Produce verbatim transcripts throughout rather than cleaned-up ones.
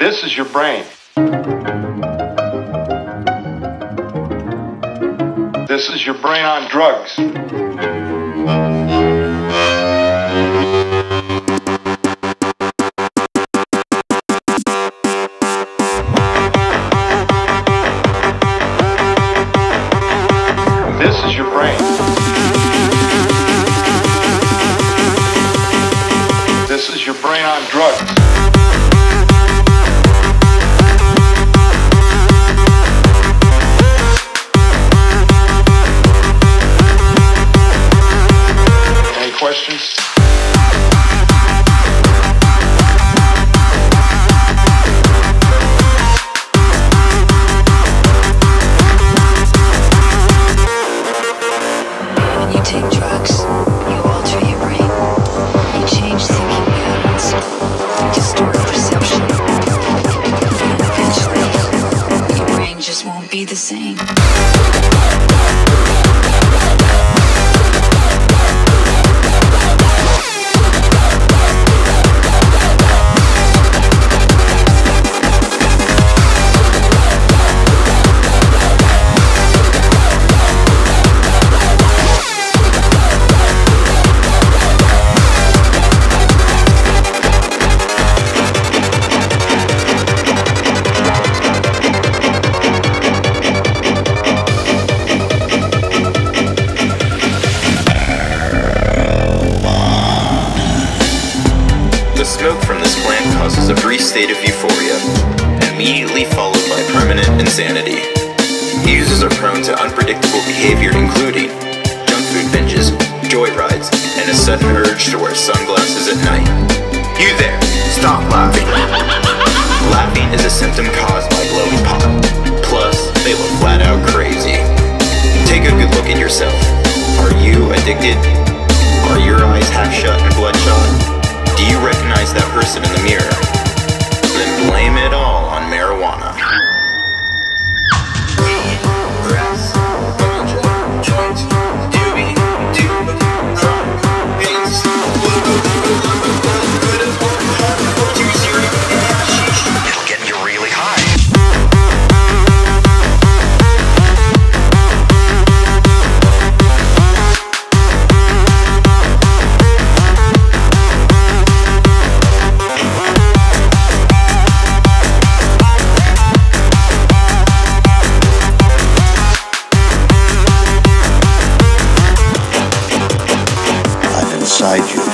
This is your brain. This is your brain on drugs. This is your brain. This is your brain on drugs. Questions? When you take drugs, you alter your brain. You change thinking patterns, distort perception. And eventually, your brain just won't be the same. The smoke from this plant causes a brief state of euphoria, immediately followed by permanent insanity. Users are prone to unpredictable behavior including junk food binges, joyrides, and a sudden urge to wear sunglasses at night. You there, stop laughing. Laughing is a symptom caused by blowing pot. Plus, they look flat out crazy. Take a good look at yourself. Are you addicted? Are your eyes half shut and bloodshot? Do you recognize that person in the mirror? Then blame it all on marijuana. Weed, grass, ganja, joint, doobie, doob, crack, bass, it'll get you really high. Inside you.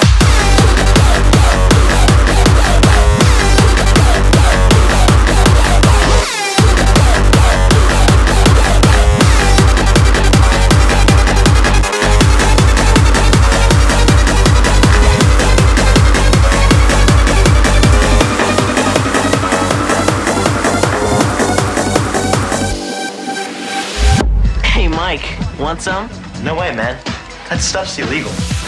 Hey Mike, want some? No way, man. That stuff's illegal.